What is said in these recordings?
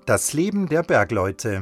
Das Leben der Bergleute.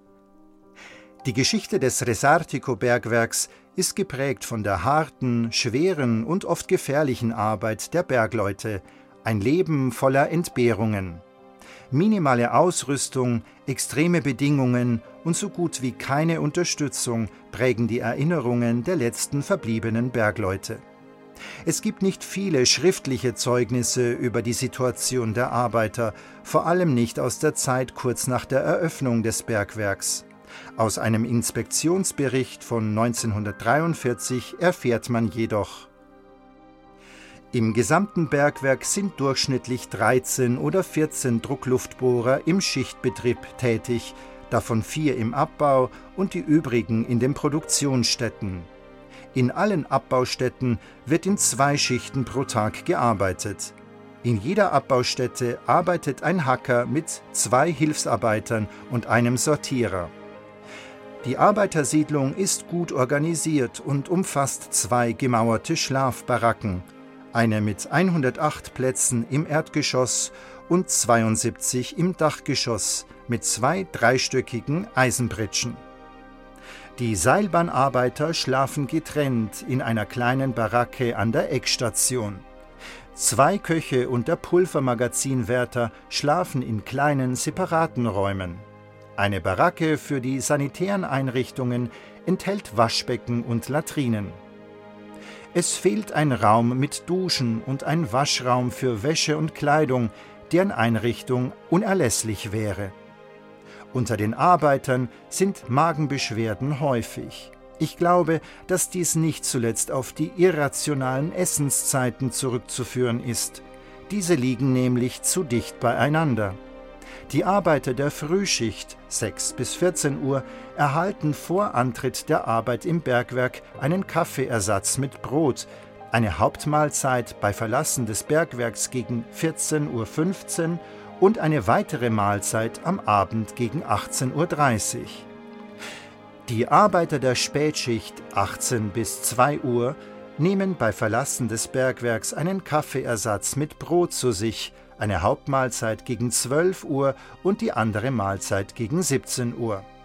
Die Geschichte des Resartico-Bergwerks ist geprägt von der harten, schweren und oft gefährlichen Arbeit der Bergleute, ein Leben voller Entbehrungen. Minimale Ausrüstung, extreme Bedingungen und so gut wie keine Unterstützung prägen die Erinnerungen der letzten verbliebenen Bergleute. Es gibt nicht viele schriftliche Zeugnisse über die Situation der Arbeiter, vor allem nicht aus der Zeit kurz nach der Eröffnung des Bergwerks. Aus einem Inspektionsbericht von 1943 erfährt man jedoch: Im gesamten Bergwerk sind durchschnittlich 13 oder 14 Druckluftbohrer im Schichtbetrieb tätig, davon 4 im Abbau und die übrigen in den Produktionsstätten. In allen Abbaustätten wird in 2 Schichten pro Tag gearbeitet. In jeder Abbaustätte arbeitet ein Hacker mit 2 Hilfsarbeitern und einem Sortierer. Die Arbeitersiedlung ist gut organisiert und umfasst 2 gemauerte Schlafbaracken, eine mit 108 Plätzen im Erdgeschoss und 72 im Dachgeschoss mit 2 dreistöckigen Eisenpritschen. Die Seilbahnarbeiter schlafen getrennt in einer kleinen Baracke an der Eckstation. 2 Köche und der Pulvermagazinwärter schlafen in kleinen, separaten Räumen. Eine Baracke für die sanitären Einrichtungen enthält Waschbecken und Latrinen. Es fehlt ein Raum mit Duschen und ein Waschraum für Wäsche und Kleidung, deren Einrichtung unerlässlich wäre. Unter den Arbeitern sind Magenbeschwerden häufig. Ich glaube, dass dies nicht zuletzt auf die irrationalen Essenszeiten zurückzuführen ist. Diese liegen nämlich zu dicht beieinander. Die Arbeiter der Frühschicht, 6 bis 14 Uhr, erhalten vor Antritt der Arbeit im Bergwerk einen Kaffeeersatz mit Brot, eine Hauptmahlzeit bei Verlassen des Bergwerks gegen 14:15 Uhr und eine weitere Mahlzeit am Abend gegen 18:30 Uhr. Die Arbeiter der Spätschicht, 18 bis 2 Uhr, nehmen bei Verlassen des Bergwerks einen Kaffeeersatz mit Brot zu sich, eine Hauptmahlzeit gegen 12 Uhr und die andere Mahlzeit gegen 17 Uhr.